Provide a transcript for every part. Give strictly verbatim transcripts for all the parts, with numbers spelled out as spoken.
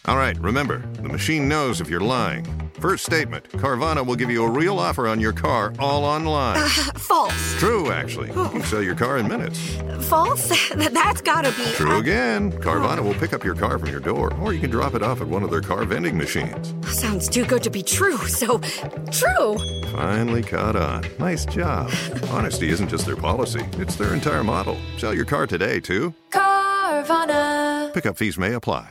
All right, remember, the machine knows if you're lying. First statement, Carvana will give you a real offer on your car all online. Uh, false. True, actually. You can sell your car in minutes. False? That's gotta be... True again. Carvana will pick up your car from your door, or you can drop it off at one of their car vending machines. Sounds too good to be true, so true. Finally caught on. Nice job. Honesty isn't just their policy, it's their entire model. Sell your car today, too. Carvana. Pickup fees may apply.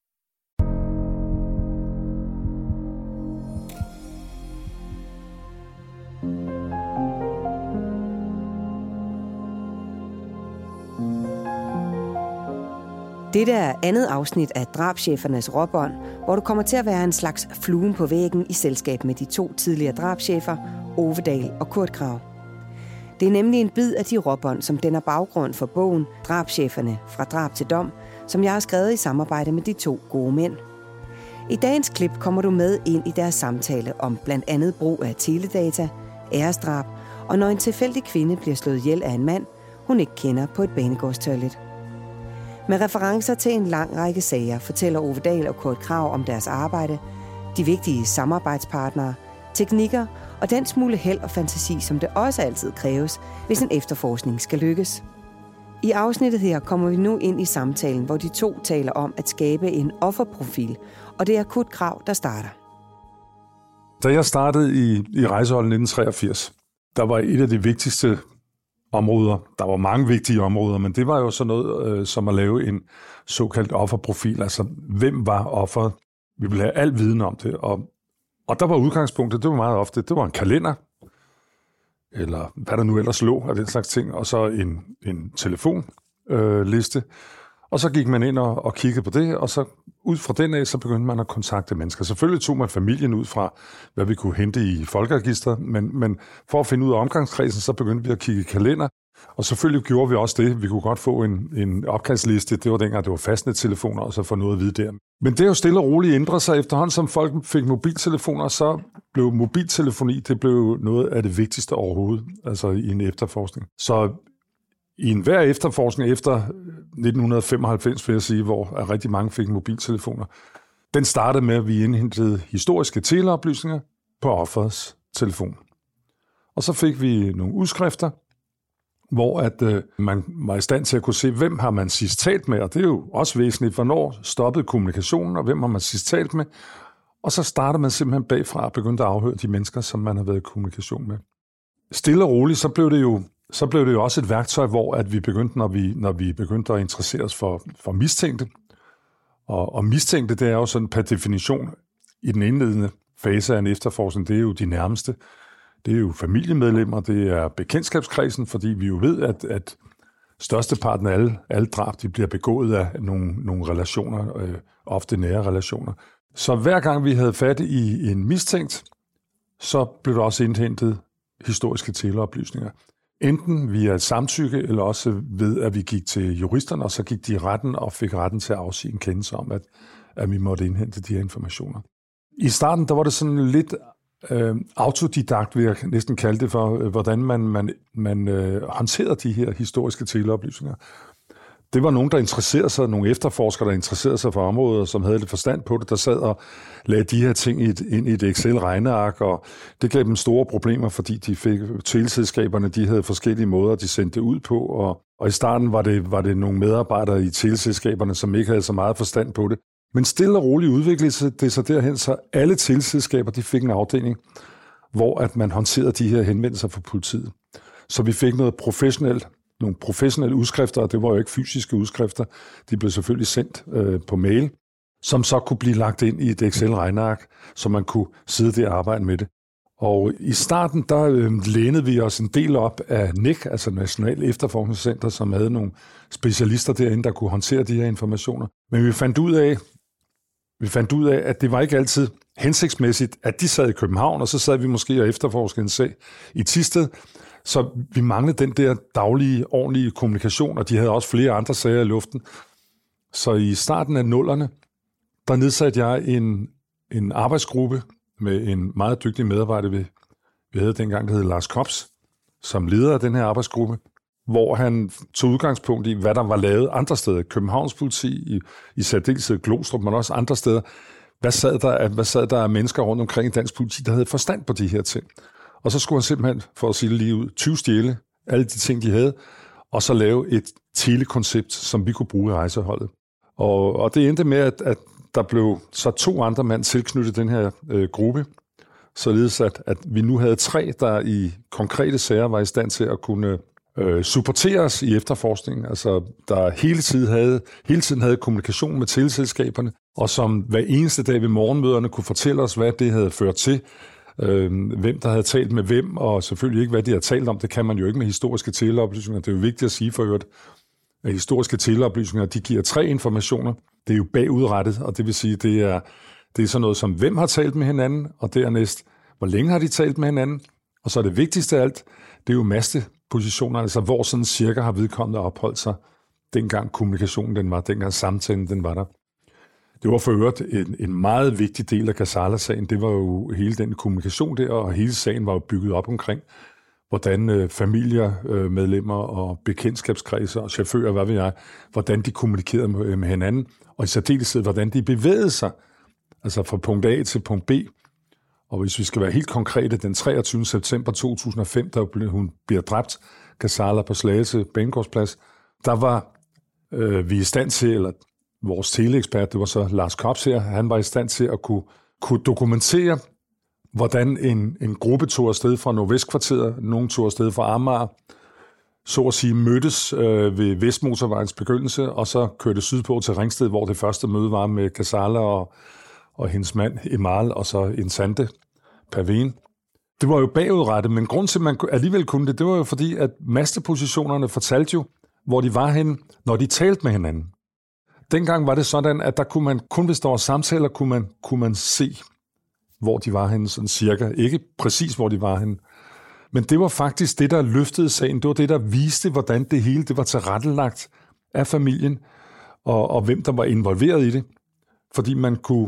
Dette er andet afsnit af Drabschefernes råbånd, hvor du kommer til at være en slags fluen på væggen i selskab med de to tidligere drabschefer, Ove Dahl og Kurt Krag. Det er nemlig en bid af de råbånd, som danner baggrund for bogen Drabscheferne fra drab til dom, som jeg har skrevet i samarbejde med de to gode mænd. I dagens klip kommer du med ind i deres samtale om blandt andet brug af teledata, æresdrab og når en tilfældig kvinde bliver slået ihjel af en mand, hun ikke kender på et banegårdstoilet. Med referencer til en lang række sager fortæller Ove Dahl og Kurt Krag om deres arbejde, de vigtige samarbejdspartnere, teknikker og den smule held og fantasi, som det også altid kræves, hvis en efterforskning skal lykkes. I afsnittet her kommer vi nu ind i samtalen, hvor de to taler om at skabe en offerprofil, og det er Kurt Krag, der starter. Da jeg startede i, i Rejseholdet nitten treogfirs, der var et af de vigtigste områder. Der var mange vigtige områder, men det var jo sådan noget øh, som at lave en såkaldt offerprofil. Altså, hvem var offeret? Vi ville have al viden om det. Og, og der var udgangspunktet, det var meget ofte, det var en kalender, eller hvad der nu ellers lå af den slags ting, og så en, en telefonliste. Øh, og så gik man ind og, og kiggede på det, og så ud fra den af, så begyndte man at kontakte mennesker. Selvfølgelig tog man familien ud fra, hvad vi kunne hente i folkeregistret, men, men for at finde ud af omgangskredsen, så begyndte vi at kigge i kalender, og selvfølgelig gjorde vi også det. Vi kunne godt få en, en opkaldsliste. Det var dengang, det var fastnettelefoner, og så få noget at vide der. Men det er jo stille og roligt ændret sig. Efterhånden som folk fik mobiltelefoner, så blev mobiltelefoni, det blev noget af det vigtigste overhovedet, altså i en efterforskning. Så i enhver efterforskning efter nitten femoghalvfems, vil jeg sige, hvor rigtig mange fik mobiltelefoner, den startede med, at vi indhentede historiske teleoplysninger på offerets telefon. Og så fik vi nogle udskrifter, hvor at, øh, man var i stand til at kunne se, hvem har man sidst talt med, og det er jo også væsentligt, hvornår stoppede kommunikationen, og hvem har man sidst talt med. Og så startede man simpelthen bagfra og begyndte at afhøre de mennesker, som man har været i kommunikation med. Stille og roligt, så blev det jo Så blev det jo også et værktøj, hvor at vi begyndte, når vi, når vi begyndte at interessere os for, for mistænkte. Og, og mistænkte, det er jo sådan per definition i den indledende fase af en efterforskning, det er jo de nærmeste. Det er jo familiemedlemmer, det er bekendtskabskredsen, fordi vi jo ved, at, at størsteparten af alle, alle drab, de bliver begået af nogle, nogle relationer, øh, ofte nære relationer. Så hver gang vi havde fat i en mistænkt, så blev der også indhentet historiske teleoplysninger. Enten via et samtykke, eller også ved, at vi gik til juristerne, og så gik de i retten og fik retten til at afsige en kendelse om, at, at vi måtte indhente de her informationer. I starten, der var det sådan lidt øh, autodidakt, vil jeg næsten kalde det for, øh, hvordan man, man, man øh, håndterede de her historiske teleoplysninger. Det var nogen, der interesserede sig, nogle efterforskere, der interesserede sig for området, som havde lidt forstand på det, der sad og lagde de her ting i et, ind i et Excel-regneark, og det gav dem store problemer, fordi de fik teleselskaberne, de havde forskellige måder, de sendte det ud på, og, og i starten var det, var det nogle medarbejdere i teleselskaberne, som ikke havde så meget forstand på det. Men stille og roligt udviklede det sig derhen, så alle teleselskaber, de fik en afdeling, hvor at man håndterede de her henvendelser fra politiet. Så vi fik noget professionelt, nogle professionelle udskrifter, og det var jo ikke fysiske udskrifter, de blev selvfølgelig sendt øh, på mail, som så kunne blive lagt ind i et Excel-regneark, så man kunne sidde der og arbejde med det. Og i starten, der øh, lænede vi os en del op af N E C, altså National Efterforskningscenter, som havde nogle specialister derinde, der kunne håndtere de her informationer. Men vi fandt ud af, vi fandt ud af, at det var ikke altid hensigtsmæssigt, at de sad i København, og så sad vi måske og efterforskede en sag i Thisted. Så vi manglede den der daglige, ordentlige kommunikation, og de havde også flere andre sager i luften. Så i starten af nullerne, der nedsatte jeg en, en arbejdsgruppe med en meget dygtig medarbejder, vi, vi havde dengang, der hed Lars Kops, som leder af den her arbejdsgruppe. hvor han tog udgangspunkt i, hvad der var lavet andre steder. Københavns politi, i, i særdeleshed Glostrup, men også andre steder. Hvad sad, der, hvad sad der af mennesker rundt omkring i dansk politi, der havde forstand på de her ting? Og så skulle han simpelthen, for at sige det lige ud, tyvstjæle alle de ting, de havde, og så lave et telekoncept, som vi kunne bruge i rejseholdet. Og, og det endte med, at, at der blev så to andre mand tilknyttet den her øh, gruppe, således at, at vi nu havde tre, der i konkrete sager var i stand til at kunne øh, supportere os i efterforskningen, altså der hele tiden havde, hele tiden havde kommunikation med teleselskaberne, og som hver eneste dag ved morgenmøderne kunne fortælle os, hvad det havde ført til, øh, hvem der havde talt med hvem, og selvfølgelig ikke, hvad de havde talt om. Det kan man jo ikke med historiske teleoplysninger. Det er jo vigtigt at sige for øvrigt, at historiske teleoplysninger, de giver tre informationer. Det er jo bagudrettet, og det vil sige, det er, det er sådan noget som, hvem har talt med hinanden, og dernæst, hvor længe har de talt med hinanden, og så er det vigtigste af alt, det er jo mastepositioner, altså hvor sådan cirka har vedkommende opholdt sig, dengang kommunikationen den var, dengang samtalen den var der. Det var for øvrigt en, en meget vigtig del af Gazala-sagen, det var jo hele den kommunikation der, og hele sagen var jo bygget op omkring, hvordan øh, familier, øh, medlemmer og bekendtskabskredser og chauffører, hvad ved jeg, hvordan de kommunikerede med, med hinanden, og i særdeleshed, hvordan de bevægede sig, altså fra punkt A til punkt B. Og hvis vi skal være helt konkrete, den treogtyvende september to tusind og fem, da hun bliver dræbt, Gazala på Slagelse Banegårdsplads, der var øh, vi i stand til, eller vores teleekspert, det var så Lars Kops her, han var i stand til at kunne, kunne dokumentere, hvordan en, en gruppe tog afsted fra Nordvestkvarteret, nogen tog afsted fra Amager, så at sige mødtes øh, ved Vestmotorvejens begyndelse, og så kørte sydpå til Ringsted, hvor det første møde var med Gazala og, og hendes mand Emal, og så en Sande Pavén. Det var jo bagudrettet, men grund til, at man alligevel kunne det, det var jo fordi, at mastepositionerne fortalte jo, hvor de var henne, når de talte med hinanden. Dengang var det sådan, at der kunne man, kun hvis der var samtaler, kunne man, kunne man se, hvor de var henne, sådan cirka. Ikke præcis, hvor de var henne. Men det var faktisk det, der løftede sagen. Det var det, der viste, hvordan det hele det var tilrettelagt af familien, og, og hvem der var involveret i det. Fordi man kunne,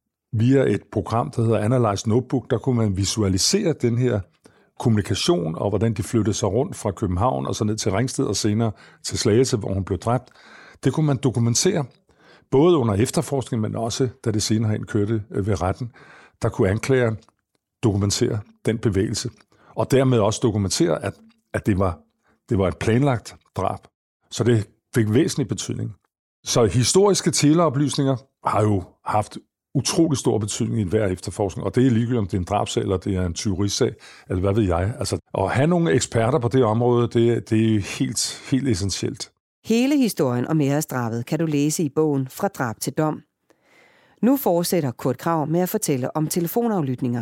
via et program, der hedder Analyze Notebook, der kunne man visualisere den her kommunikation, og hvordan de flyttede sig rundt fra København, og så ned til Ringsted, og senere til Slagelse, hvor hun blev dræbt. Det kunne man dokumentere, både under efterforskningen, men også, da det senere hen kørte ved retten. Der kunne anklageren dokumentere den bevægelse, og dermed også dokumentere, at, at det, var, det var et planlagt drab. Så det fik væsentlig betydning. Så historiske teleoplysninger har jo haft utrolig stor betydning i hver efterforskning, og det er ligegyldigt, om det er en drabsag, eller det er en tyverisag, eller hvad ved jeg. Altså, at have nogle eksperter på det område, det, det er helt, helt essentielt. Hele historien om æresdrabet kan du læse i bogen Fra drab til dom. Nu fortsætter Kurt Kragh med at fortælle om telefonaflytninger.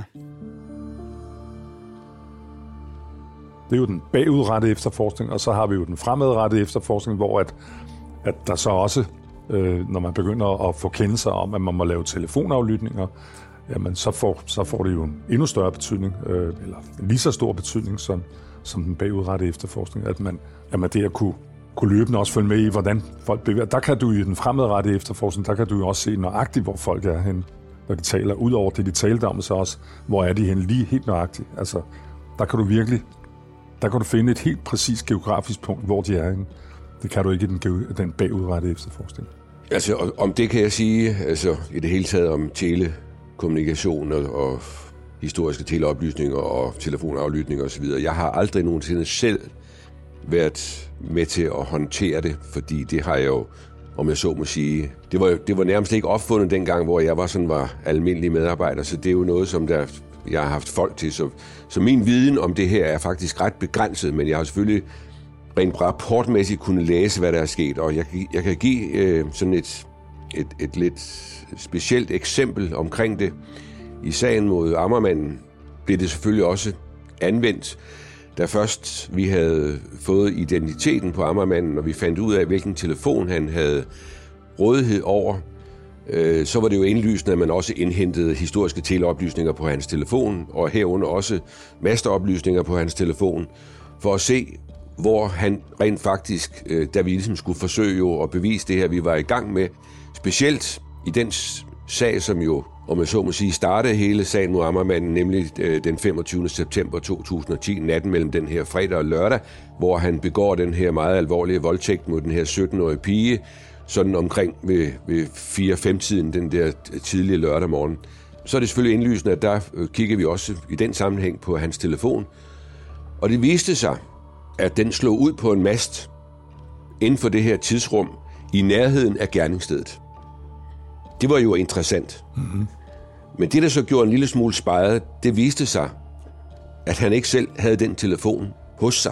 Det er jo den bagudrettede efterforskning, og så har vi jo den fremadrettede efterforskning, hvor at, at der så også, øh, når man begynder at få kendelser om, at man må lave telefonaflytninger, jamen så får, så får det jo en endnu større betydning, øh, eller en lige så stor betydning som, som den bagudrettede efterforskning, at man, jamen det at kunne kunne løbende også følge med i, hvordan folk bevæger. Der kan du i den fremadrettede efterforskning, der kan du jo også se nøjagtigt, hvor folk er henne, når de taler. Udover det, de talte om, så også, hvor er de henne lige helt nøjagtigt. Altså, der kan du virkelig, der kan du finde et helt præcist geografisk punkt, hvor de er henne. Det kan du ikke i den, den bagudrettede efterforskning. Altså, om det kan jeg sige, altså i det hele taget om telekommunikation og, og historiske teleoplysninger og telefonaflytninger osv. Jeg har aldrig nogensinde selv været med til at håndtere det, fordi det har jeg jo, om jeg så må sige, det var, det var nærmest ikke opfundet dengang, hvor jeg var sådan var almindelig medarbejder, så det er jo noget, som der, jeg har haft folk til. Så, så min viden om det her er faktisk ret begrænset, men jeg har selvfølgelig rent rapportmæssigt kunne læse, hvad der er sket, og jeg, jeg kan give øh, sådan et, et, et lidt specielt eksempel omkring det. I sagen mod Amagermanden blev det selvfølgelig også anvendt, da først vi havde fået identiteten på Amagermanden, og vi fandt ud af, hvilken telefon han havde rådighed over, øh, så var det jo indlysende, at man også indhentede historiske teleoplysninger på hans telefon, og herunder også masteoplysninger på hans telefon, for at se, hvor han rent faktisk, øh, da vi ligesom skulle forsøge jo at bevise det her, vi var i gang med, specielt i den sag, som jo, om jeg så må sige, startede hele sagen mod Amagermanden, nemlig den femogtyvende september to tusind og ti, natten mellem den her fredag og lørdag, hvor han begår den her meget alvorlige voldtægt mod den her sytten-årige pige, sådan omkring ved, ved fire fem tiden den der tidlige lørdag morgen. Så er det selvfølgelig indlysende, at der kigger vi også i den sammenhæng på hans telefon. Og det viste sig, at den slog ud på en mast inden for det her tidsrum i nærheden af gerningsstedet. Det var jo interessant. Mm-hmm. Men det, der så gjorde en lille smule spejet, det viste sig, at han ikke selv havde den telefon hos sig.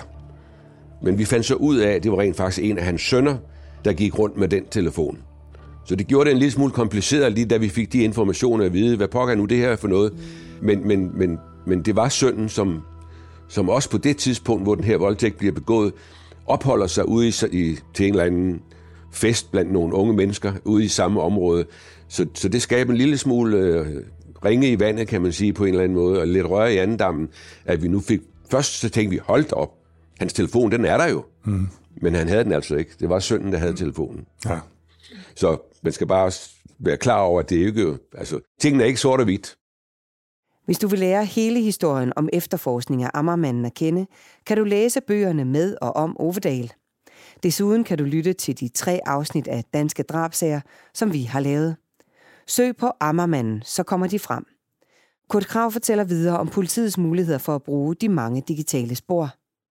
Men vi fandt så ud af, at det var rent faktisk en af hans sønner, der gik rundt med den telefon. Så det gjorde det en lille smule kompliceret, lige da vi fik de informationer at vide, hvad pokker nu det her for noget. Men, men, men, men det var sønnen, som, som også på det tidspunkt, hvor den her voldtægt bliver begået, opholder sig ude i, i, til en eller anden fest blandt nogle unge mennesker ude i samme område. Så, så det skaber en lille smule øh, ringe i vandet, kan man sige, på en eller anden måde, og lidt røre i andendammen, at vi nu fik... Først så tænkte vi, hold op, hans telefon, den er der jo. Mm. Men han havde den altså ikke. Det var sønnen, der havde mm. telefonen. Ja. Så man skal bare være klar over, at det ikke... Altså, tingene er ikke sort og hvidt. Hvis du vil lære hele historien om efterforskning af Amagermanden at kende, kan du læse bøgerne med og om Ovedal. Desuden kan du lytte til de tre afsnit af Danske Drabsager, som vi har lavet. Søg på Amagermanden, så kommer de frem. Kurt Kragh fortæller videre om politiets muligheder for at bruge de mange digitale spor.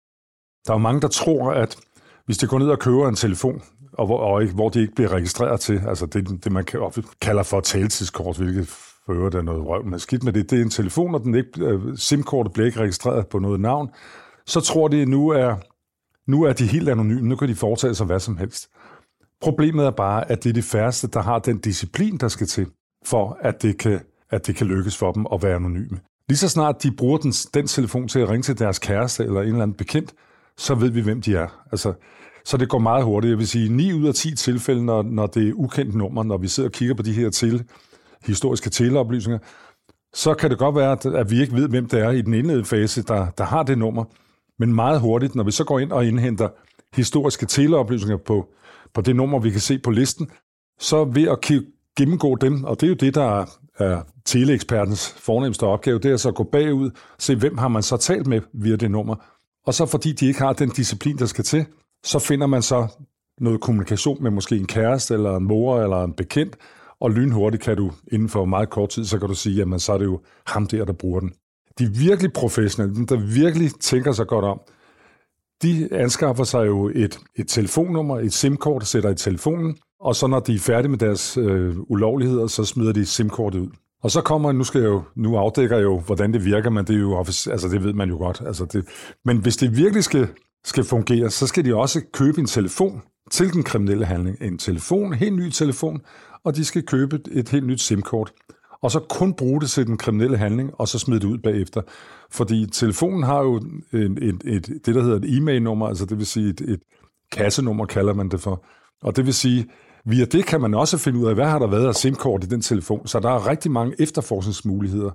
Der er mange, der tror, at hvis de går ned og køber en telefon, og hvor, og ikke, hvor de ikke bliver registreret til, altså det, det man kalder for taletidskort, hvilket for øvrigt er noget røv, men skidt med det, det er en telefon, og den ikke, SIM-kortet bliver ikke registreret på noget navn, så tror de, nu er, nu er de helt anonyme, nu kan de foretage sig hvad som helst. Problemet er bare, at det er de færreste, der har den disciplin, der skal til, for at det kan, at det kan lykkes for dem at være anonyme. Lige så snart de bruger den, den telefon til at ringe til deres kæreste eller en eller anden bekendt, så ved vi, hvem de er. Altså, så det går meget hurtigt. Jeg vil sige, ni ud af ti tilfælde, når, når det er ukendt nummer, når vi sidder og kigger på de her tele, historiske teleoplysninger, så kan det godt være, at vi ikke ved, hvem det er i den indledende fase, der, der har det nummer. Men meget hurtigt, når vi så går ind og indhenter historiske teleoplysninger på, på det nummer, vi kan se på listen, så ved at gennemgå dem, og det er jo det, der er teleekspertens fornemmeste opgave, det er så at gå bagud, se hvem har man så talt med via det nummer. Og så fordi de ikke har den disciplin, der skal til, så finder man så noget kommunikation med måske en kæreste, eller en mor, eller en bekendt, og lynhurtigt kan du, inden for meget kort tid, så kan du sige, jamen så er det jo ham der, der bruger den. De virkelig professionelle, de der virkelig tænker sig godt om, de anskaffer sig jo et, et telefonnummer, et SIM-kort, sætter i telefonen, og så når de er færdige med deres øh, ulovligheder, så smider de SIM-kortet ud. Og så kommer, nu skal jeg jo, nu afdækker jeg jo, hvordan det virker, men det er jo, altså det ved man jo godt. Altså det, men hvis det virkelig skal, skal fungere, så skal de også købe en telefon til den kriminelle handling. En telefon, en helt ny telefon, og de skal købe et helt nyt SIM-kort. Og så kun bruge det til den kriminelle handling, og så smide det ud bagefter. Fordi telefonen har jo et, et, et, det, der hedder et e-mail-nummer, altså det vil sige et, et kassenummer, kalder man det for. Og det vil sige, via det kan man også finde ud af, hvad har der været af SIM-kort i den telefon. Så der er rigtig mange efterforskningsmuligheder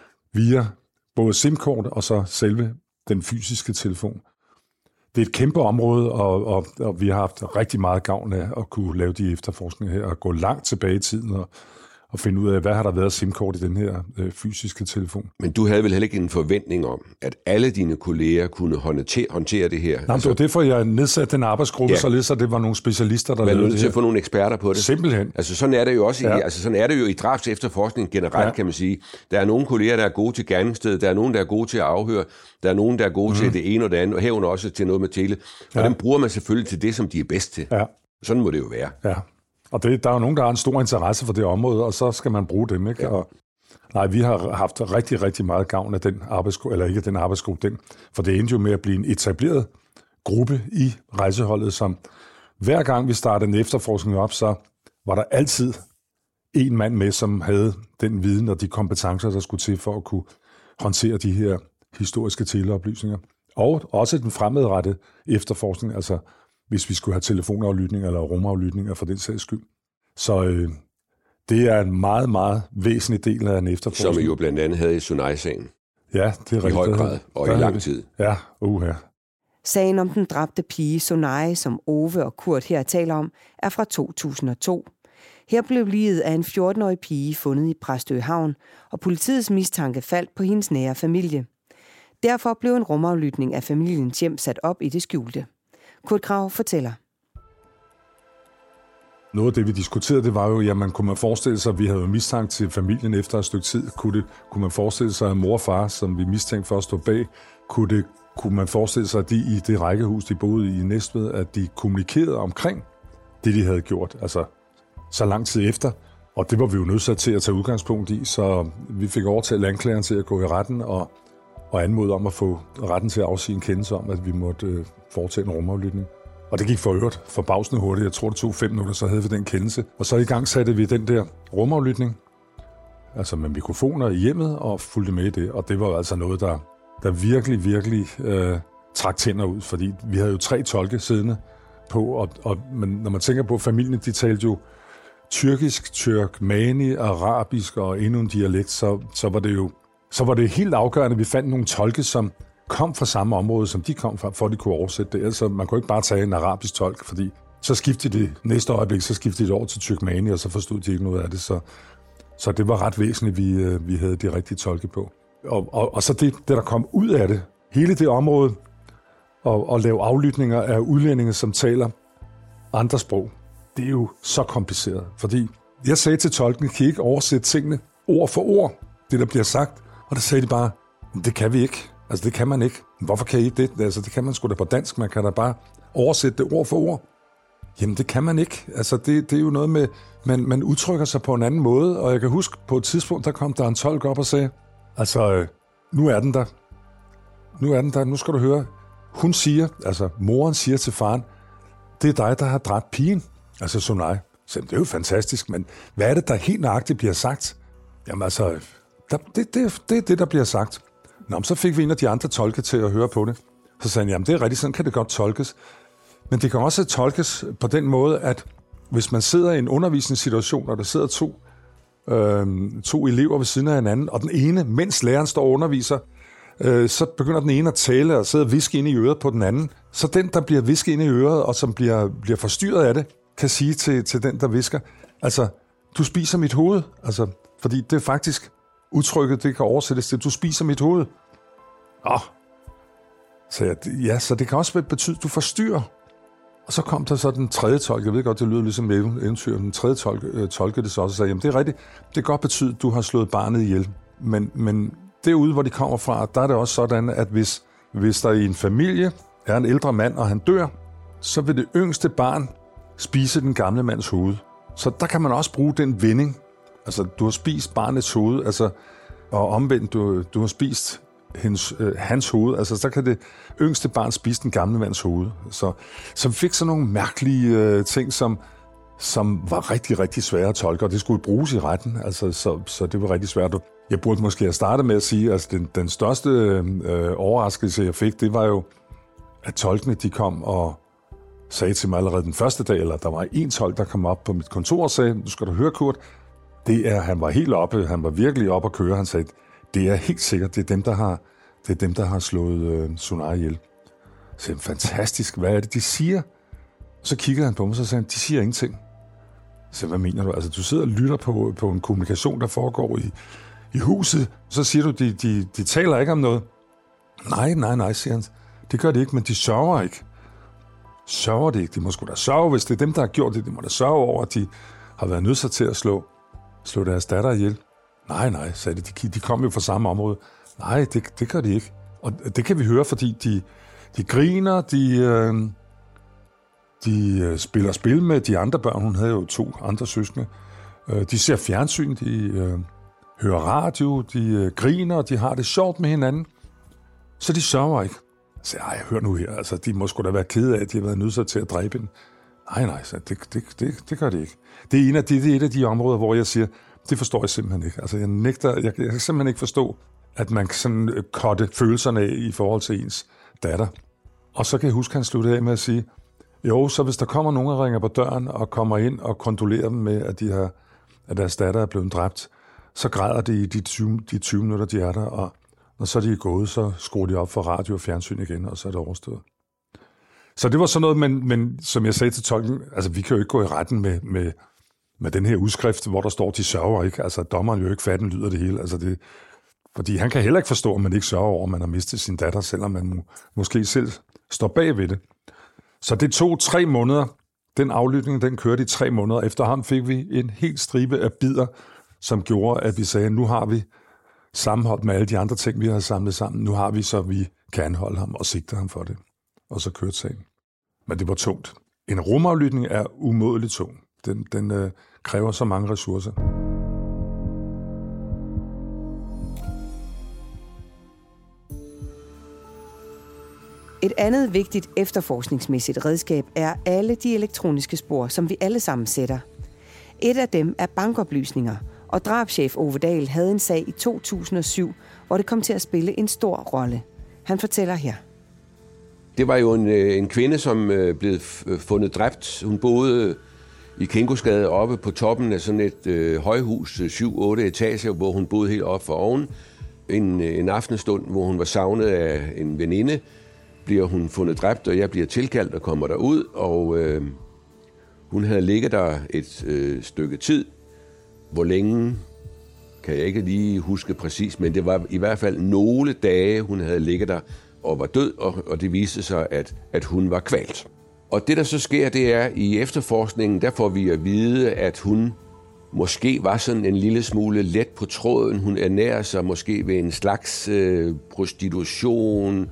via både SIM-kort og så selve den fysiske telefon. Det er et kæmpe område, og, og, og vi har haft rigtig meget gavn af at kunne lave de efterforskninger her, og gå langt tilbage i tiden og, og finde ud af, hvad har der været af SIM-kort i den her øh, fysiske telefon. Men du havde vel heller ikke en forventning om, at alle dine kolleger kunne håndtere, håndtere det her? Nej, altså, det var derfor, jeg nedsatte den arbejdsgruppe, ja. Således at det var nogle specialister, der lavede det her. Man er nødt til at få nogle eksperter på det. Simpelthen. Altså sådan er det jo også ja. i, altså sådan er det jo i drabs efterforskning generelt, ja. Kan man sige. Der er nogle kolleger, der er gode til gerningsstedet, der er nogen, der er gode til at afhøre, der er nogen, der er gode mm. til det ene og det andet, og herunder også til noget med tele. Og ja. Dem bruger man selvfølgelig til det, som de er bedst til. Ja. Sådan må det jo være. Ja. Og det, der er jo nogen, der har en stor interesse for det område, og så skal man bruge dem, ikke? Ja. Og, nej, vi har haft rigtig, rigtig meget gavn af den arbejdsgruppe, eller ikke den arbejdsgruppe, den, for det endte jo med at blive en etableret gruppe i rejseholdet, som hver gang vi startede en efterforskning op, så var der altid en mand med, som havde den viden og de kompetencer, der skulle til for at kunne håndtere de her historiske teleoplysninger. Og også den fremadrettede efterforskning, altså hvis vi skulle have telefonaflytninger eller rumaflytninger for den sags skyld. Så øh, det er en meget, meget væsentlig del af en efterforskning. Som I jo blandt andet havde i Sonai-sagen. Ja, det er rigtigt. I høj grad og i lang tid. Ja, uha. Sagen om den dræbte pige Sonai, som Ove og Kurt her taler om, er fra to tusind og to. Her blev liget af en fjorten-årig pige fundet i Præstø Havn, og politiets mistanke faldt på hendes nære familie. Derfor blev en rumaflytning af familiens hjem sat op i det skjulte. Kurt Kragh fortæller. Noget af det, vi diskuterede, det var jo, at man kunne man forestille sig, at vi havde mistanke til familien efter et stykke tid. Kunne, det, kunne man forestille sig, at mor og far, som vi mistænkte for at stå bag, kunne, det, kunne man forestille sig, at de i det rækkehus, de boede i Næstved, at de kommunikerede omkring det, de havde gjort, altså så lang tid efter. Og det var vi jo nødt til at tage udgangspunkt i, så vi fik overtalt anklageren til at gå i retten og, og anmode om at få retten til at afsige en kendelse om, at vi måtte øh, foretage en rumaflytning. Og det gik for øvrigt forbavsende hurtigt. Jeg tror, det tog fem minutter, så havde vi den kendelse. Og så i gang satte vi den der rumaflytning, altså med mikrofoner i hjemmet, og fulgte med i det. Og det var altså noget, der, der virkelig, virkelig øh, trak tænder ud, fordi vi havde jo tre tolke siddende på, og, og men når man tænker på familien, de talte jo tyrkisk, tyrkmani, arabisk og endnu en dialekt, så, så var det jo så var det helt afgørende, at vi fandt nogle tolke, som kom fra samme område, som de kom fra, for at de kunne oversætte det. Altså, man kunne ikke bare tage en arabisk tolk, fordi så skiftede det næste øjeblik, så skiftede det over til tyrkmani, og så forstod de ikke noget af det. Så, så det var ret væsentligt, at vi, vi havde de rigtige tolke på. Og, og, og så det, det, der kom ud af det, hele det område, og, og lave aflytninger af udlændinge, som taler andre sprog, det er jo så kompliceret. Fordi jeg sagde til tolken, kan I ikke oversætte tingene ord for ord, det der bliver sagt? Og der sagde de bare, det kan vi ikke. Altså, det kan man ikke. Hvorfor kan I ikke det? Altså, det kan man sgu da på dansk. Man kan da bare oversætte det ord for ord. Jamen, det kan man ikke. Altså, det, det er jo noget med, man, man udtrykker sig på en anden måde. Og jeg kan huske, på et tidspunkt, der kom der en tolk op og sagde, altså, øh, nu er den der. Nu er den der. Nu skal du høre. Hun siger, altså, moren siger til faren, det er dig, der har dræbt pigen. Altså, Sunay. Så det er jo fantastisk, men hvad er det, der helt nøjagtigt bliver sagt? Jamen, altså, der, det, det, det er det, der bliver sagt. Nå, så fik vi en af de andre tolke til at høre på det. Så sagde han, jamen det er rigtigt, sådan kan det godt tolkes. Men det kan også tolkes på den måde, at hvis man sidder i en undervisningssituation, og der sidder to, øh, to elever ved siden af hinanden, og den ene, mens læreren står og underviser, øh, så begynder den ene at tale og sidde og viske ind i øret på den anden. Så den, der bliver visket ind i øret, og som bliver, bliver forstyrret af det, kan sige til, til den, der visker, altså, du spiser mit hoved. Altså, fordi det er faktisk udtrykket, det kan oversættes til, du spiser mit hoved. Åh. Så jeg, ja, så det kan også betyde, du forstyrrer. Og så kom der så den tredje tolke, jeg ved godt, det lyder ligesom eventyr, den tredje tolke, øh, tolke det så også og sagde, jamen det er rigtigt, det kan godt betyde, at du har slået barnet ihjel. Men, men derude, hvor de kommer fra, der er det også sådan, at hvis, hvis der i en familie er en ældre mand, og han dør, så vil det yngste barn spise den gamle mands hoved. Så der kan man også bruge den vending. Altså, du har spist barnets hoved, altså, og omvendt, du, du har spist hendes, øh, hans hoved. Altså, så kan det yngste barn spise den gamle mands hoved. Så, så vi fik sådan nogle mærkelige øh, ting, som, som var rigtig, rigtig svære at tolke, og det skulle bruges i retten. Altså, så, så det var rigtig svært. Jeg burde måske have startet med at sige, at altså, den, den største øh, overraskelse, jeg fik, det var jo, at tolkene, de kom og sagde til mig allerede den første dag, eller der var en tolk, der kom op på mit kontor og sagde, nu skal du høre, Kurt, det er, han var helt oppe, han var virkelig oppe at køre. Han sagde, det er helt sikkert, det er dem, der har, det er dem, der har slået øh, Sunay ihjel. Så jeg, fantastisk, hvad er det, de siger? Så kiggede han på mig, og så sagde han, de siger ingenting. Så hvad mener du? Altså, du sidder og lytter på, på en kommunikation, der foregår i, i huset, så siger du, de, de, de taler ikke om noget. Nej, nej, nej, siger han. Det gør de ikke, men de sørger ikke. Sørger det ikke? De må sgu da sørge, hvis det er dem, der har gjort det. De må da sørge over, at de har været nødt til at slå, slå deres datter ihjel. Nej, nej, sagde de. De, de kom jo fra samme område. Nej, det, det gør de ikke. Og det kan vi høre, fordi de, de griner, de, øh, de spiller spil med de andre børn. Hun havde jo to andre søskende. De ser fjernsyn, de øh, hører radio, de øh, griner, de har det sjovt med hinanden. Så de sørger ikke. Så jeg hør nu her, altså de må sgu da være kede af, at de har været nødt til at dræbe den. Nej, nej, så det, det, det, det gør det ikke. Det er, en af de, det er et af de områder, hvor jeg siger, det forstår jeg simpelthen ikke. Altså jeg nægter, jeg, jeg kan simpelthen ikke forstå, at man kan sådan kotte følelserne af i forhold til ens datter. Og så kan jeg huske, at han sluttede af med at sige, jo, så hvis der kommer nogen, der ringer på døren og kommer ind og kondolerer dem med, at, de har, at deres datter er blevet dræbt, så græder de i de tyve, de tyve minutter, de er der, og når så de er gået, så skruer de op for radio og fjernsyn igen, og så er det overstået. Så det var sådan noget, men, men som jeg sagde til tolken, altså vi kan jo ikke gå i retten med, med, med den her udskrift, hvor der står, de sørger ikke. Altså, dommeren jo ikke fatten lyder det hele. Altså, det, fordi han kan heller ikke forstå, at man ikke sørger over, at man har mistet sin datter, selvom man må, måske selv står bag ved det. Så det tog tre måneder. Den aflytning, den kørte i tre måneder. Efterhånden fik vi en helt stribe af bidder, som gjorde, at vi sagde, nu har vi sammenholdt med alle de andre ting, vi har samlet sammen. Nu har vi, så vi kan anholde ham og sigte ham for det. Og så kørte sagen. Men det var tungt. En rumaflytning er umådeligt tung. Den, den øh, kræver så mange ressourcer. Et andet vigtigt efterforskningsmæssigt redskab er alle de elektroniske spor, som vi alle sammen sætter. Et af dem er bankoplysninger, og drabschef Ove Dahl havde en sag i to tusind og syv, hvor det kom til at spille en stor rolle. Han fortæller her. Det var jo en, en kvinde, som blev fundet dræbt. Hun boede i Kinkosgade oppe på toppen af sådan et øh, højhus, syv otte etager, hvor hun boede helt oppe for oven. En, en aftenstund, hvor hun var savnet af en veninde, bliver hun fundet dræbt, og jeg bliver tilkaldt og kommer derud, og øh, hun havde ligget der et øh, stykke tid. Hvor længe, kan jeg ikke lige huske præcis, men det var i hvert fald nogle dage, hun havde ligget der og var død, og, og det viste sig, at, at hun var kvalt. Og det, der så sker, det er, i efterforskningen, der får vi at vide, at hun måske var sådan en lille smule let på tråden. Hun ernærer sig måske ved en slags øh, prostitution,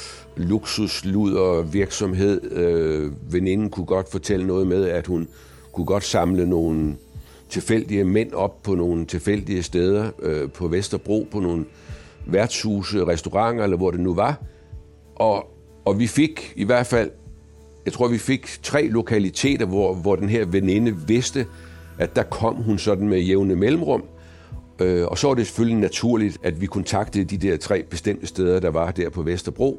luksusluder virksomhed. Øh, veninden kunne godt fortælle noget med, at hun kunne godt samle nogle tilfældige mænd op på nogle tilfældige steder øh, på Vesterbro, på nogle værtshuse, restauranter, eller hvor det nu var. Og, og vi fik i hvert fald, jeg tror, vi fik tre lokaliteter, hvor, hvor den her veninde vidste, at der kom hun sådan med jævne mellemrum. Øh, og så var det selvfølgelig naturligt, at vi kontaktede de der tre bestemte steder, der var der på Vesterbro.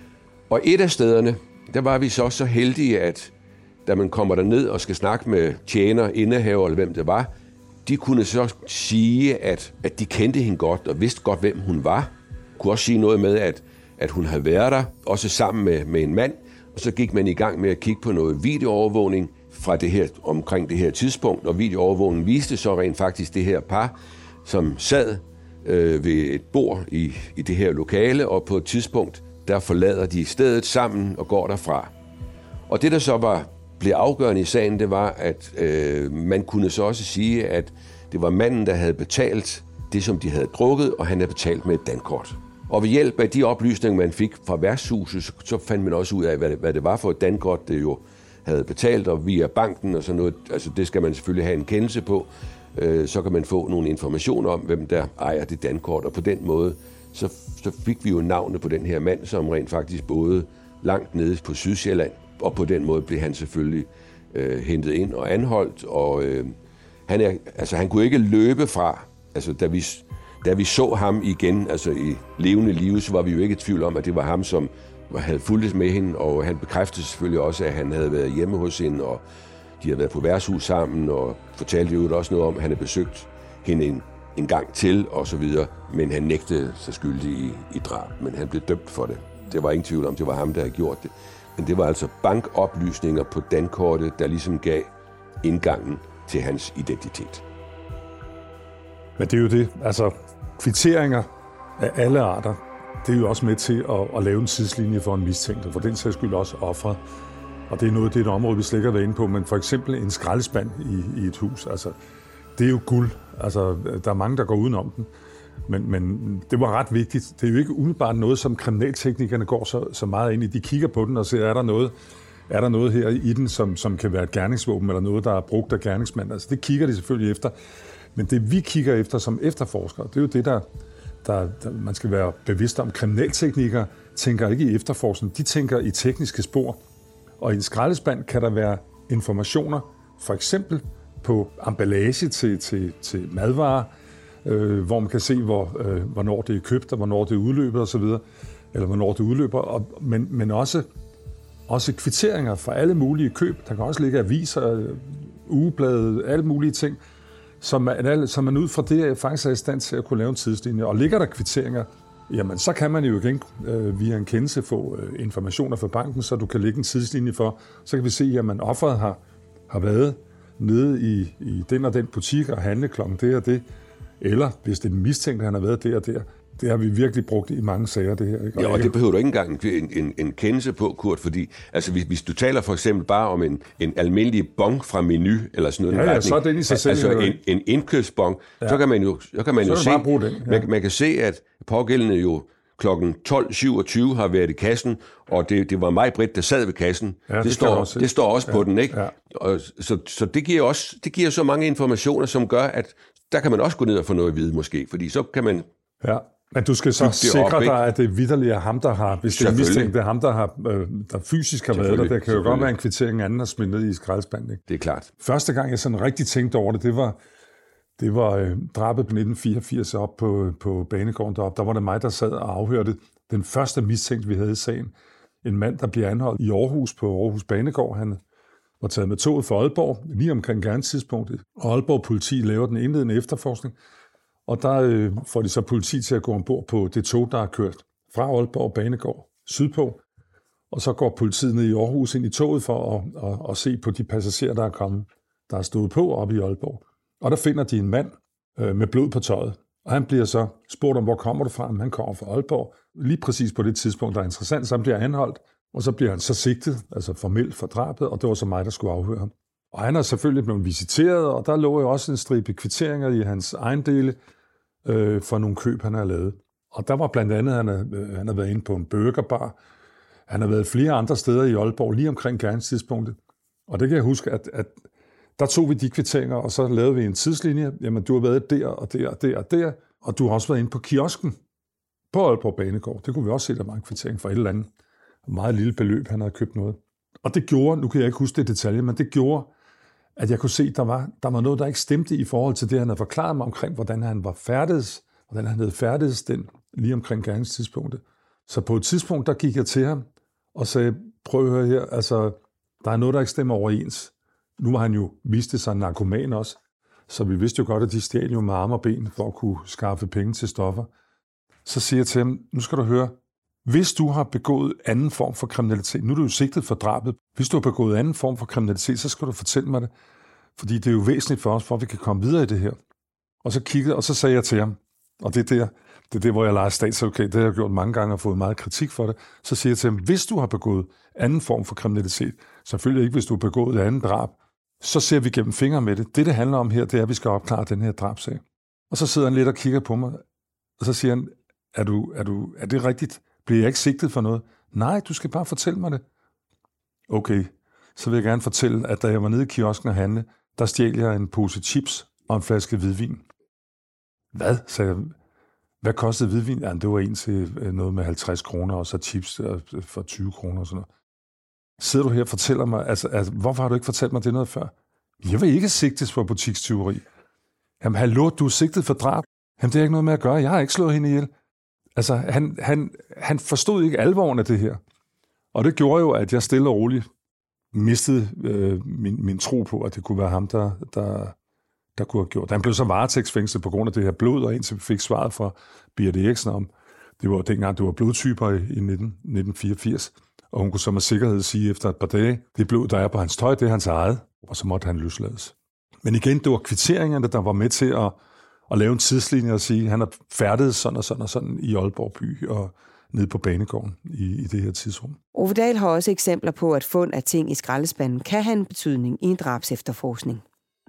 Og et af stederne, der var vi så så heldige, at da man kommer derned og skal snakke med tjener, indehaver eller hvem det var, de kunne så sige, at, at de kendte hende godt og vidste godt, hvem hun var. Kunne også sige noget med, at, at hun havde været der, også sammen med, med en mand. Og så gik man i gang med at kigge på noget videoovervågning fra det her, omkring det her tidspunkt. Og videoovervågningen viste så rent faktisk det her par, som sad øh, ved et bord i, i det her lokale, og på et tidspunkt, der forlader de stedet sammen og går derfra. Og det, der så var blev afgørende i sagen, det var, at øh, man kunne så også sige, at det var manden, der havde betalt det, som de havde drukket, og han havde betalt med et dankort. Og ved hjælp af de oplysninger, man fik fra værtshuset, så, så fandt man også ud af, hvad det, hvad det var for et dankort, det jo havde betalt, og via banken og sådan noget. Altså det skal man selvfølgelig have en kendelse på. Øh, så kan man få nogle informationer om, hvem der ejer det dankort, og på den måde, så, så fik vi jo navnet på den her mand, som rent faktisk boede langt nede på Sydsjælland. Og på den måde blev han selvfølgelig øh, hentet ind og anholdt, og øh, han, er, altså, han kunne ikke løbe fra, altså da vi, da vi så ham igen, altså i levende live, så var vi jo ikke i tvivl om, at det var ham, som havde fulgt med hende, og han bekræftede selvfølgelig også, at han havde været hjemme hos hende, og de havde været på værtshus sammen, og fortalte jo også noget om, at han havde besøgt hende en, en gang til, og så videre, men han nægtede sig skyldig i, i drab, men han blev dømt for det. Det var ingen tvivl om, det var ham, der havde gjort det. Men det var altså bankoplysninger på dankortet, der ligesom gav indgangen til hans identitet. Men det er jo det, altså kvitteringer af alle arter, det er jo også med til at, at lave en tidslinje for en mistænkt, og for den sags skyld også offeret. Og det er noget, det er et område, vi slet ikke har været inde på, men for eksempel en skraldespand i, i et hus, altså det er jo guld. Altså der er mange, der går udenom den. Men, men det var ret vigtigt. Det er jo ikke umiddelbart noget, som kriminalteknikerne går så, så meget ind i. De kigger på den og ser, er der noget, er der noget her i den, som, som kan være et gerningsvåben, eller noget, der er brugt af gerningsmand. Altså det kigger de selvfølgelig efter. Men det vi kigger efter som efterforskere, det er jo det, der, der, der man skal være bevidst om. Kriminalteknikere tænker ikke i efterforskning, de tænker i tekniske spor. Og i en skraldespand kan der være informationer, for eksempel på emballage til, til, til madvarer, øh, hvor man kan se, hvor, øh, hvornår det er købt, og hvornår det er udløbet osv., eller hvornår det udløber, og, men, men også, også kvitteringer for alle mulige køb. Der kan også ligge aviser, ugeblade, alle mulige ting, som man, som man ud fra det faktisk er i stand til at kunne lave en tidslinje. Og ligger der kvitteringer, jamen så kan man jo igen øh, via en kendelse få øh, informationer fra banken, så du kan lægge en tidslinje for. Så kan vi se, at man offeret har, har været nede i, i den og den butik og handle klokken det og det, eller hvis det er mistænkt, at han har været der og der. Det har vi virkelig brugt i mange sager, det her. Ikke? Ja, og det behøver du ikke engang en, en, en kendelse på, Kurt, fordi altså, hvis, hvis du taler for eksempel bare om en, en almindelig bon fra Menu, eller sådan noget, ja, ja, retning, så er den i sig selv. Altså en, en indkøbsbon, ja. så kan man jo, så kan man så jo se, den, ja. man, man kan se, at pågældende jo klokken tolv syvogtyve har været i kassen, og det, det var mig, Britt, der sad ved kassen. Ja, det, det, står, også det står også ja. på den, ikke? Ja. Og, så så det, giver også, det giver så mange informationer, som gør, at der kan man også gå ned og få noget at vide, måske, fordi så kan man... Ja. Men du skal så sikre op, dig, at det vitterligt er ham, der har, hvis det er mistænkt, det er ham, der, har, øh, der fysisk har været der. Der kan jo godt være en kvittering, anden har smidt ned i skraldespanden. Ikke? Det er klart. Første gang, jeg sådan rigtig tænkte over det, det var, det var øh, drabet på nitten fireogfirs op på, på banegården deroppe. Der var det mig, der sad og afhørte den første mistænkt, vi havde i sagen. En mand, der bliver anholdt i Aarhus på Aarhus Banegård. Han var taget med toget fra Aalborg, lige omkring gerningstidspunktet. Og Aalborg politi laver den indledende efterforskning. Og der øh, får de så politi til at gå ombord på det tog, der er kørt fra Aalborg Banegård sydpå. Og så går politiet ned i Aarhus ind i toget for at, at, at se på de passagerer, der er kommet, der er stået på oppe i Aalborg. Og der finder de en mand øh, med blod på tøjet. Og han bliver så spurgt om, hvor kommer du fra? Han kommer fra Aalborg. Lige præcis på det tidspunkt, der er interessant, så han bliver anholdt. Og så bliver han så sigtet, altså formelt for drabet, og det var så mig, der skulle afhøre ham. Og han er selvfølgelig blevet visiteret, og der lå jo også en stribe kvitteringer i hans ejendele, øh, for nogle køb, han har lavet. Og der var blandt andet, han har, øh, han har været inde på en burgerbar. Han har været flere andre steder i Aalborg, lige omkring gerningstidspunktet. Og det kan jeg huske, at, at der tog vi de kvitteringer, og så lavede vi en tidslinje. Jamen, du har været der, og der, og der, og der, og du har også været inde på kiosken på Aalborg Banegård. Det kunne vi også se, der var en kvittering for et eller andet meget lille beløb, han havde købt noget. Og det gjorde, nu kan jeg ikke huske det detalje, men det gjorde, at jeg kunne se, at der var, der var noget, der ikke stemte i forhold til det, han havde forklaret mig omkring, hvordan han var færdedes, hvordan han havde færdedes den lige omkring gerningstidspunktet. Så på et tidspunkt, der gik jeg til ham og sagde, prøv at høre her, altså, der er noget, der ikke stemmer overens. Nu var han jo, viste sig en narkoman også, så vi vidste jo godt, at de stjal jo med arme og ben for at kunne skaffe penge til stoffer. Så siger jeg til ham, nu skal du høre, hvis du har begået anden form for kriminalitet, nu er du jo sigtet for drabet, hvis du har begået anden form for kriminalitet, så skal du fortælle mig det, fordi det er jo væsentligt for os, for at vi kan komme videre i det her. Og så kiggede, og så sagde jeg til ham, og det er der, det er der, hvor jeg leger statsadvokat, det har jeg gjort mange gange og fået meget kritik for det, så siger jeg til ham, hvis du har begået anden form for kriminalitet, selvfølgelig ikke, hvis du har begået anden drab, så ser vi gennem fingre med det. Det, det handler om her, det er, at vi skal opklare den her drabsag. Og så sidder han lidt og kigger på mig, og så siger han, er, du, er, du, er det rigtigt? Bliver jeg ikke sigtet for noget? Nej, du skal bare fortælle mig det. Okay, så vil jeg gerne fortælle, at da jeg var nede i kiosken og handle, der stjal jeg en pose chips og en flaske hvidvin. Hvad? sagde jeg. Hvad kostede hvidvin? Ja, det var en til noget med halvtreds kroner, og så chips for tyve kroner og sådan noget. Sidder du her og fortæller mig, altså, altså, hvorfor har du ikke fortalt mig det noget før? Jeg vil ikke sigtes for butikstyveri. Jamen, hallo, du er sigtet for drab. Jamen, det er ikke noget med at gøre. Jeg har ikke slået hende ihjel. Altså, han, han, han forstod ikke alvoren af det her. Og det gjorde jo, at jeg stille og roligt mistede øh, min, min tro på, at det kunne være ham, der, der, der kunne have gjort. Han blev så varetægtsfængslet på grund af det her blod, og indtil vi fik svaret fra Birte Eriksen om, det var dengang, det var blodtyper i, i nitten, nitten fireogfirs, og hun kunne så med sikkerhed sige efter et par dage, det blod, der er på hans tøj, det er hans eget, og så måtte han løslades. Men igen, det var kvitteringerne, der var med til at, at lave en tidslinje og sige, at han har færdedes sådan og sådan og sådan i Aalborg by og nede på banegården i, i det her tidsrum. Ove Dahl har også eksempler på, at fund af ting i skraldespanden kan have en betydning i en drabsefterforskning.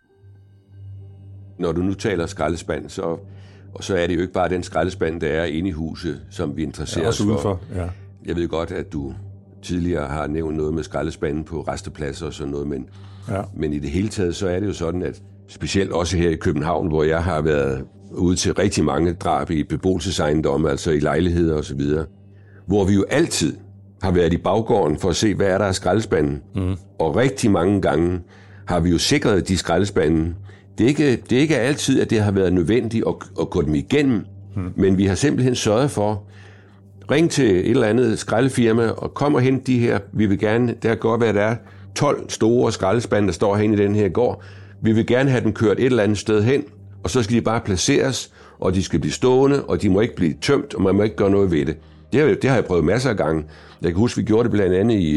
Når du nu taler skraldespand, så, så er det jo ikke bare den skraldespand, der er inde i huset, som vi interesserer ja, os for. Udenfor, ja. Jeg ved godt, at du tidligere har nævnt noget med skraldespanden på rastepladser og sådan noget, men, ja. men i det hele taget, så er det jo sådan, at specielt også her i København, hvor jeg har været ude til rigtig mange drab i beboelsesejendomme, altså i lejligheder og så videre, hvor vi jo altid har været i baggården for at se, hvad er der af skraldespanden. Mm. Og rigtig mange gange har vi jo sikret de skraldespanden. Det er ikke, det er ikke altid, at det har været nødvendigt at, at gå dem igennem, mm. men vi har simpelthen sørget for, ring til et eller andet skraldefirma og kom og hent de her. Vi vil gerne, der kan godt være, der er tolv store skraldespande, der står hen i den her gård. Vi vil gerne have dem kørt et eller andet sted hen, og så skal de bare placeres, og de skal blive stående, og de må ikke blive tømt, og man må ikke gøre noget ved det. Det har, det har jeg prøvet masser af gange. Jeg kan huske, vi gjorde det blandt andet i,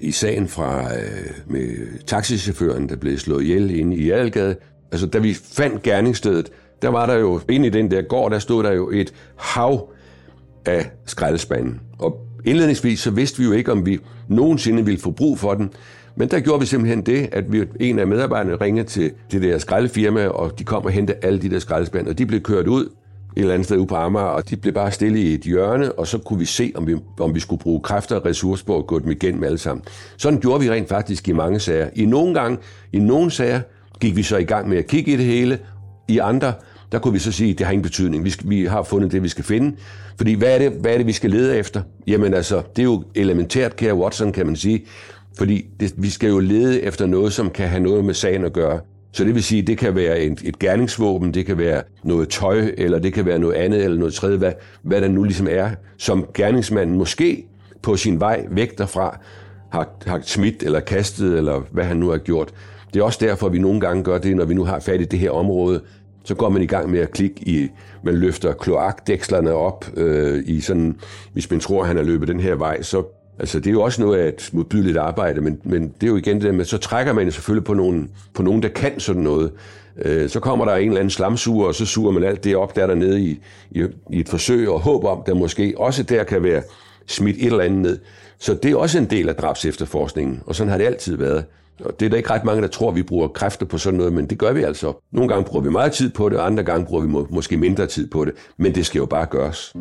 i sagen fra øh, med taxichaufføren, der blev slået ihjel inde i Adelgade. Altså, da vi fandt gerningsstedet, der var der jo, inde i den der gård, der stod der jo et hav af skraldespanden. Og indledningsvis så vidste vi jo ikke, om vi nogensinde ville få brug for den. Men der gjorde vi simpelthen det, at vi, en af medarbejderne ringede til det der skraldefirma, og de kom og hentede alle de der skraldespande, og de blev kørt ud et eller andet sted ude på Amager, og de blev bare stille i et hjørne, og så kunne vi se, om vi, om vi skulle bruge kræfter og ressourcer på at gå dem igennem alle sammen. Sådan gjorde vi rent faktisk i mange sager. I nogle gange, i nogle sager, gik vi så i gang med at kigge i det hele. I andre, der kunne vi så sige, at det har ingen betydning. Vi, skal, vi har fundet det, vi skal finde. Fordi hvad er, det, hvad er det, vi skal lede efter? Jamen altså, det er jo elementært, kære Watson, kan man sige. Fordi det, vi skal jo lede efter noget, som kan have noget med sagen at gøre. Så det vil sige, det kan være et, et gerningsvåben, det kan være noget tøj, eller det kan være noget andet, eller noget tredje, hvad, hvad der nu ligesom er, som gerningsmanden måske på sin vej væk derfra har, har smidt eller kastet, eller hvad han nu har gjort. Det er også derfor, at vi nogle gange gør det, når vi nu har fat i det her område. Så går man i gang med at klikke i, man løfter kloakdækslerne op øh, i sådan, hvis man tror, han har løbet den her vej, så altså, det er jo også noget af et modbydeligt arbejde, men, men det er jo igen det der med, så trækker man selvfølgelig på nogen, på nogen der kan sådan noget. Øh, så kommer der en eller anden slamsuger, og så suger man alt det op, der er dernede i, i, i et forsøg, og håb om, der måske også der kan være smidt et eller andet ned. Så det er også en del af drabsefterforskningen, og sådan har det altid været. Og det er der ikke ret mange, der tror, at vi bruger kræfter på sådan noget, men det gør vi altså. Nogle gange bruger vi meget tid på det, og andre gange bruger vi må, måske mindre tid på det, men det skal jo bare gøres.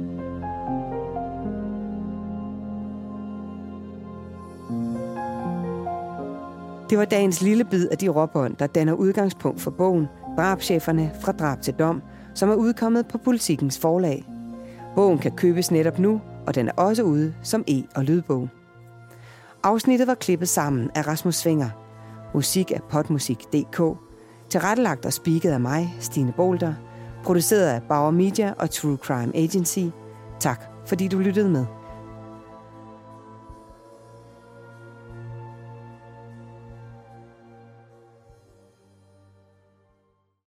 Det var dagens lille bid af de råbånd, der danner udgangspunkt for bogen Drabscheferne fra drab til dom, som er udkommet på Politikens forlag. Bogen kan købes netop nu, og den er også ude som e- og lydbog. Afsnittet var klippet sammen af Rasmus Svinger. Musik af podmusik punktum d k. Tilrettelagt og speaket af mig, Stine Bolter. Produceret af Bauer Media og True Crime Agency. Tak fordi du lyttede med.